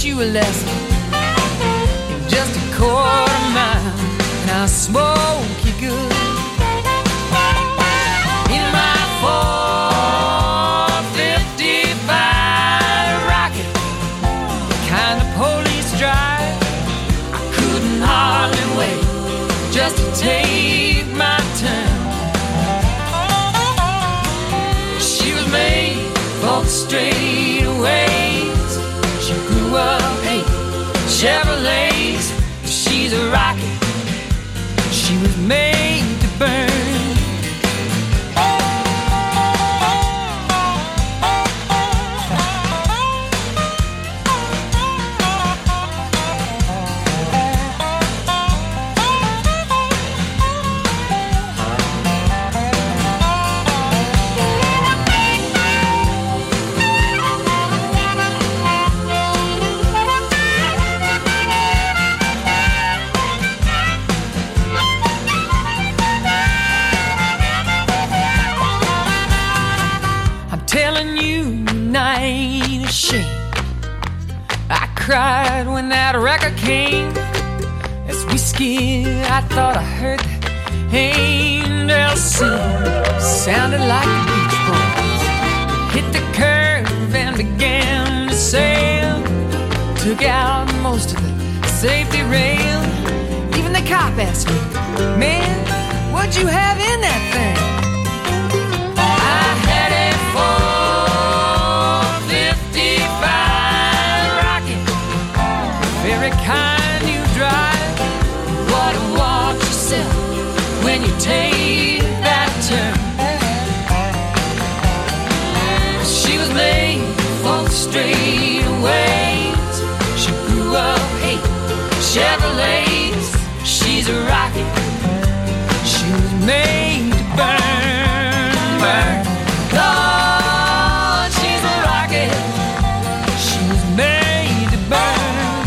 you a lesson in just a quarter mile, and I'll smoke you good. In my 455 rocket, the kind of police drive, I couldn't hardly wait just to take my turn. She was made for the straightaways. She grew up hating Chevrolets. She's a rocket. She was made to burn. I cried when that record came. As we skied, I thought I heard the angels sing. Sounded like the Beach Boys. Hit the curve and began to sail. Took out most of the safety rail. Even the cop asked me, man, what'd you have in that thing? I had it for very kind you drive. What to watch yourself when you take that turn. She was made for the straightaways. She grew up hating Chevrolets. She's a rocket. She was made to burn, burn. Lord, she's a rocket. She was made to burn.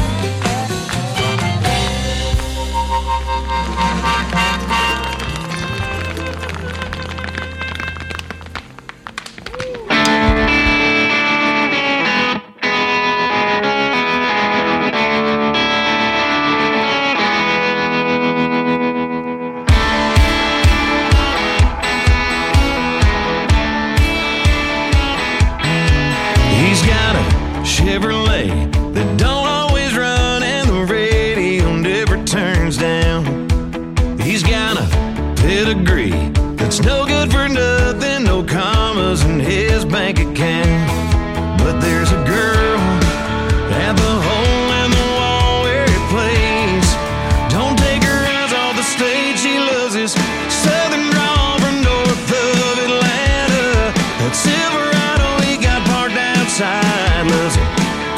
Chevrolet that don't always run and the radio never turns down. He's got a pedigree that's no good for nothing, no commas in his bank account. But there's a girl at the hole in the wall where he plays. Don't take her eyes off the stage, she loves his southern drawl from north of Atlanta. That Silverado he got parked outside, loves it.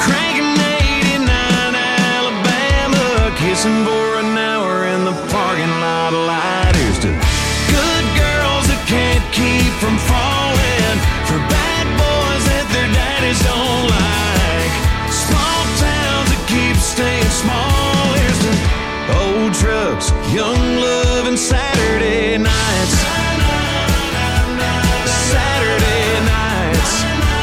Kissing for an hour in the parking lot light. Here's to good girls that can't keep from falling for bad boys that their daddies don't like. Small towns that keep staying small. Here's to old trucks, young love, and Saturday nights. Saturday nights.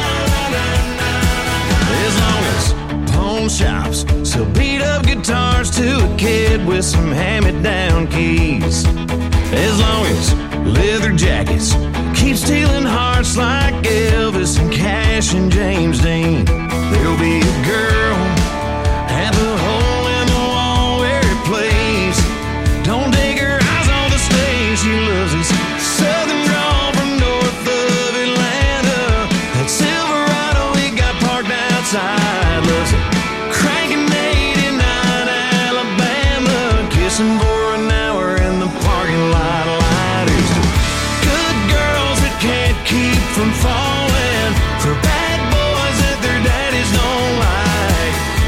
As long as pawn shops sell beat up guitars to a kid with some hand-me-down keys. As long as leather jackets keep stealing hearts like Elvis and Cash and James Dean, there'll be a girl at the hole in the wall where he plays. Don't take her eyes off the stage, she loves his southern drawl from north of Atlanta. That Silverado he got parked outside, loves it. Cranking 89 Alabama, kissing for an hour in the parking lot lighters. Good girls that can't keep from falling for bad boys that their daddies don't like.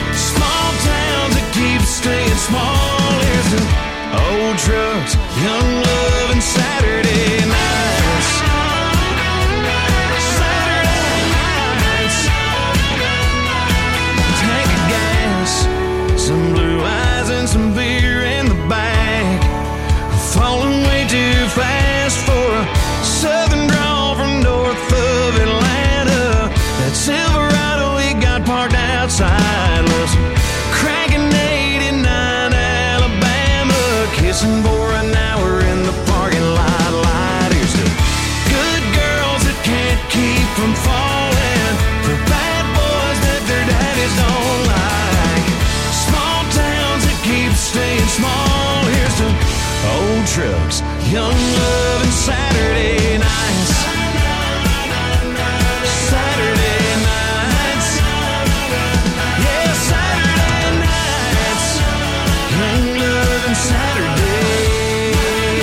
dancing for an hour in the parking lot. Here's to good girls that can't keep from falling, for bad boys that their daddies don't like, small towns that keep staying small. Here's to old trucks, young love, and Saturday nights. Saturday nights. Yeah, Saturday nights. Young love and Saturday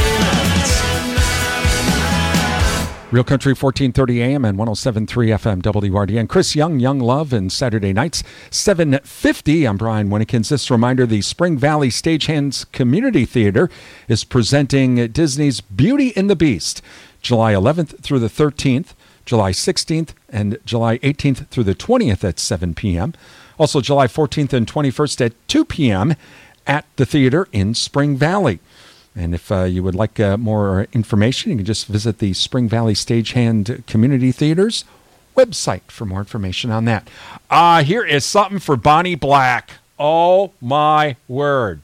nights. Real Country 1430 AM and 107.3 FM WRDN. Chris Young, Young Love, and Saturday Nights, 7:50. I'm Brian Winnekins. This reminder, the Spring Valley Stagehands Community Theater is presenting Disney's Beauty and the Beast, July 11th through the 13th, July 16th, and July 18th through the 20th at 7 p.m. Also, July 14th and 21st at 2 p.m. at the theater in Spring Valley. And if you would like more information, you can just visit the Spring Valley Stagehand Community Theater's website for more information on that. Here is something for Bonnie Black. Oh, my word.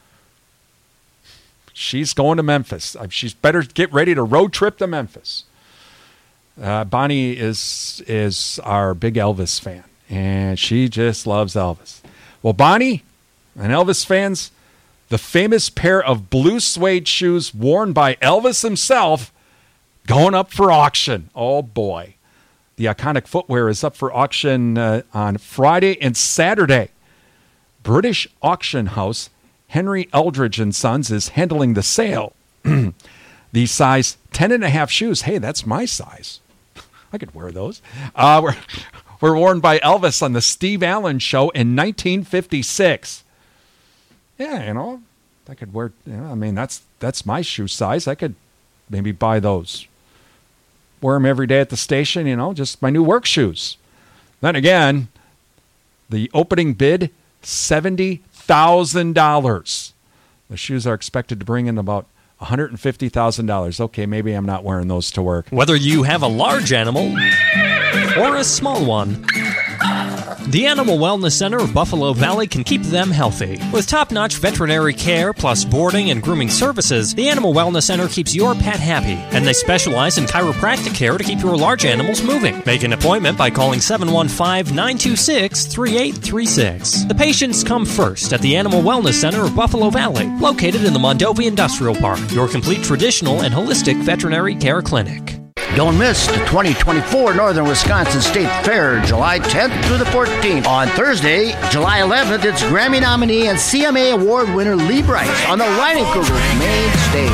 She's going to Memphis. She's better get ready to road trip to Memphis. Bonnie is our big Elvis fan, and she just loves Elvis. Well, Bonnie and Elvis fans, the famous pair of blue suede shoes worn by Elvis himself going up for auction. Oh, boy. The iconic footwear is up for auction on Friday and Saturday. British auction house Henry Eldridge & Sons is handling the sale. The size 10.5 shoes. Hey, that's my size. I could wear those. Were worn by Elvis on the Steve Allen Show in 1956. Yeah, I could wear, I mean, that's my shoe size. I could maybe buy those. Wear them every day at the station, just my new work shoes. Then again, the opening bid, $70,000. The shoes are expected to bring in about $150,000. Okay, maybe I'm not wearing those to work. Whether you have a large animal or a small one, the Animal Wellness Center of Buffalo Valley can keep them healthy. With top-notch veterinary care plus boarding and grooming services, the Animal Wellness Center keeps your pet happy, and they specialize in chiropractic care to keep your large animals moving. Make an appointment by calling 715-926-3836. The patients come first at the Animal Wellness Center of Buffalo Valley, located in the Mondovi Industrial Park, your complete traditional and holistic veterinary care clinic. Don't miss the 2024 Northern Wisconsin State Fair, July 10th through the 14th. On Thursday, July 11th, it's Grammy nominee and CMA Award winner Lee Brice on the Reinenkugel main stage.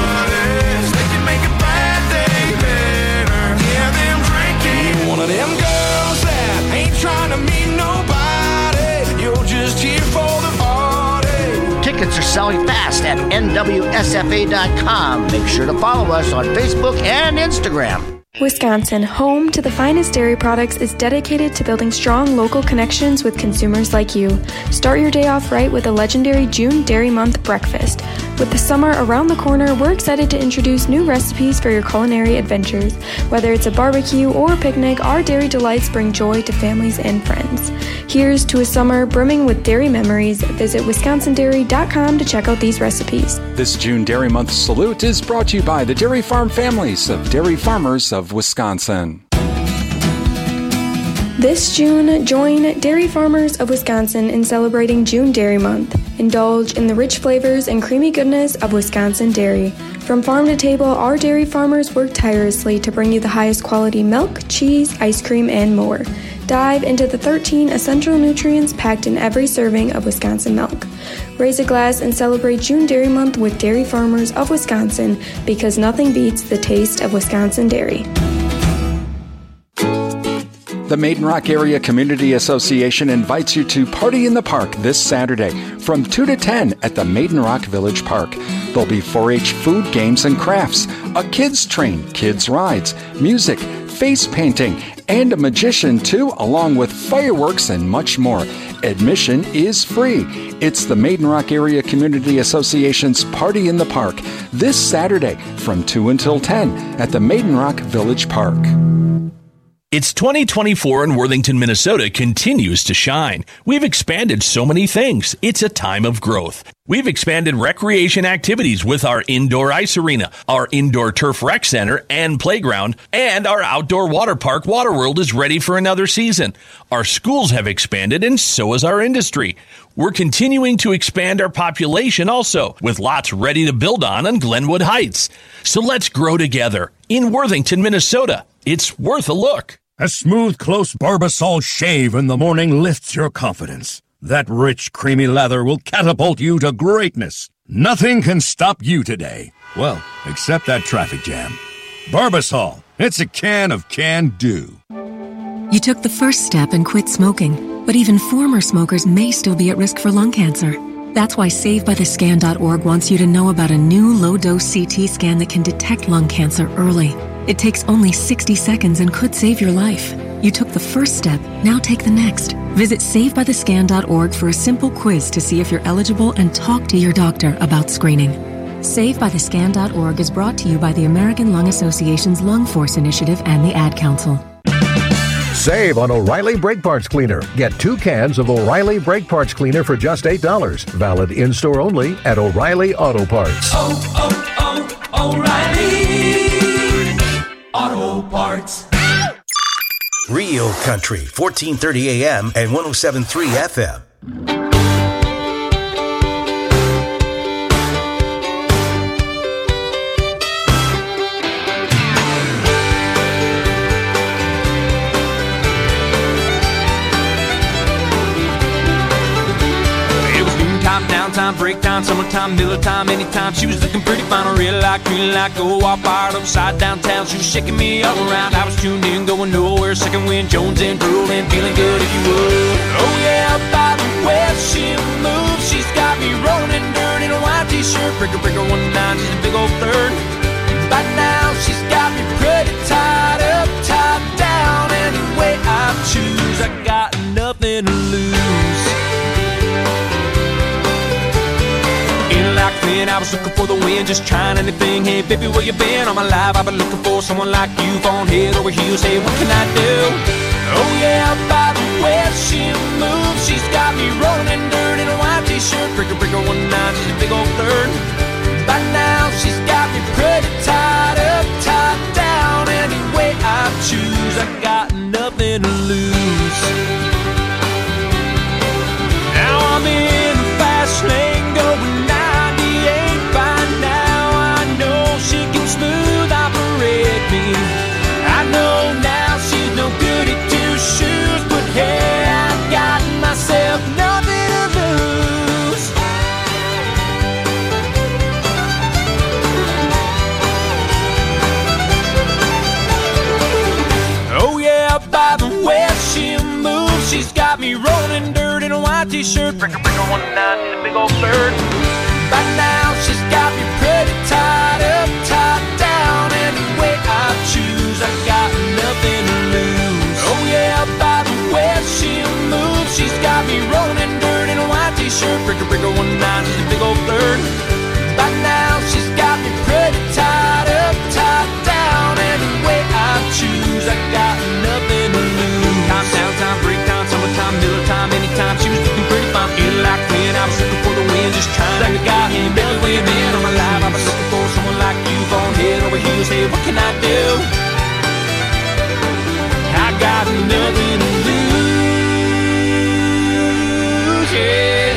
One of them girls that ain't trying to meet nobody, you're just here for the party. Tickets are selling fast at nwsfa.com. Make sure to follow us on Facebook and Instagram. Wisconsin, home to the finest dairy products, is dedicated to building strong local connections with consumers like you. Start your day off right with a legendary June Dairy Month breakfast. With the summer around the corner, we're excited to introduce new recipes for your culinary adventures. Whether it's a barbecue or a picnic, our dairy delights bring joy to families and friends. Here's to a summer brimming with dairy memories. Visit wisconsindairy.com to check out these recipes. This June Dairy Month salute is brought to you by the Dairy Farm families of dairy farmers of Wisconsin. This June, join Dairy Farmers of Wisconsin in celebrating June Dairy Month. Indulge in the rich flavors and creamy goodness of Wisconsin dairy. From farm to table, our dairy farmers work tirelessly to bring you the highest quality milk, cheese, ice cream, and more. Dive into the 13 essential nutrients packed in every serving of Wisconsin milk. Raise a glass and celebrate June Dairy Month with Dairy Farmers of Wisconsin, because nothing beats the taste of Wisconsin dairy. The Maiden Rock Area Community Association invites you to Party in the Park this Saturday from 2 to 10 at the Maiden Rock Village Park. There'll be 4-H food, games, and crafts, a kids train, kids rides, music, face painting, and a magician too, along with fireworks and much more. Admission is free. It's the Maiden Rock Area Community Association's Party in the Park this Saturday from 2 until 10 at the Maiden Rock Village Park. It's 2024 and Worthington, Minnesota continues to shine. We've expanded so many things. It's a time of growth. We've expanded recreation activities with our indoor ice arena, our indoor turf rec center and playground, and our outdoor water park, Waterworld, is ready for another season. Our schools have expanded, and so has our industry. We're continuing to expand our population also, with lots ready to build on Glenwood Heights. So let's grow together in Worthington, Minnesota. It's worth a look. A smooth, close Barbasol shave in the morning lifts your confidence. That rich, creamy lather will catapult you to greatness. Nothing can stop you today. Well, except that traffic jam. Barbasol, it's a can of can-do. You took the first step and quit smoking, but even former smokers may still be at risk for lung cancer. That's why SaveByTheScan.org wants you to know about a new low-dose CT scan that can detect lung cancer early. It takes only 60 seconds and could save your life. You took the first step, now take the next. Visit SaveByTheScan.org for a simple quiz to see if you're eligible and talk to your doctor about screening. SaveByTheScan.org is brought to you by the American Lung Association's Lung Force Initiative and the Ad Council. Save on O'Reilly Brake Parts Cleaner. Get 2 cans of O'Reilly Brake Parts Cleaner for just $8. Valid in-store only at O'Reilly Auto Parts. O'Reilly Auto Parts. Real Country, 1430 AM and 107.3 FM. Downtime, break time, summertime, Miller time, anytime. She was looking pretty fine, real like, green like, go all fired upside downtown. She was shaking me all around. I was tuned in, going nowhere. Second wind, Jones in, drooling, feeling good if you would. Oh yeah, by the way she moves, she's got me rolling dirt in a white t-shirt. Breaker, 19, she's a big old third. By now, she's got me pretty tied up, tied down. Any way I choose, I got nothing to lose. Like when I was looking for the wind, just trying anything. Hey baby, where you been? All my life I've been looking for someone like you, on head over heels. Hey, what can I do? Oh yeah, by the way she moves, she's got me rolling in dirt in a white t-shirt. Breaker, 19, she's a big old third. By now she's got me pretty tied up, tied down. Any way I choose, I got nothing to lose. Now I'm in the fast lane going 98. By now I know she can smooth operate me. I know now she's no good at 2 shoes, but hey, I got myself nothing to lose. Oh yeah, by the way she moves, she's got me rolling dirt in a white t-shirt. Breaker, 19, she's a big old third. By now she's got me pretty tied up, tied down. Any way I choose, I got nothing to lose. Oh yeah, by the way she moves, she's got me rolling dirt in a white t-shirt. Breaker, 19, she's a big old third. By now she's got me pretty tied up, tied down. Any way I choose, I got nothing to lose. Time, downtime, break time, summertime, Miller time, anytime. She was looking pretty fine, feeling like when I was looking for the wind, just trying to got him. Belly way in on my life, I was looking for someone like you, on head over heels. Hey, what can I do? I got nothing to lose, yeah.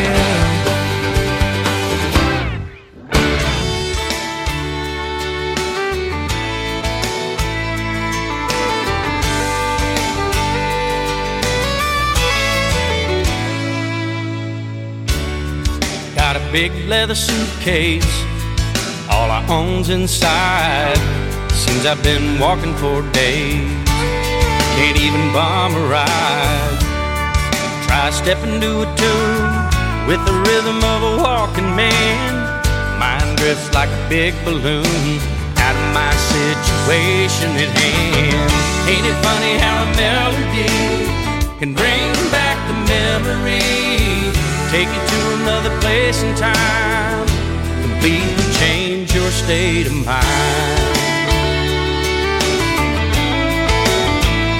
Got a big leather suitcase, all I own's inside. Seems I've been walking for days, can't even bomb a ride. Try stepping to a tune with the rhythm of a walking man. Mind drifts like a big balloon out of my situation at hand. Ain't it funny how a melody can bring back the memory, take you to another place and time, completely change your state of mind.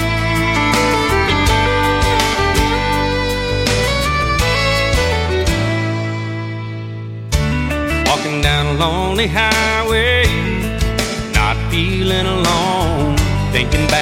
down a lonely highway, not feeling alone, thinking back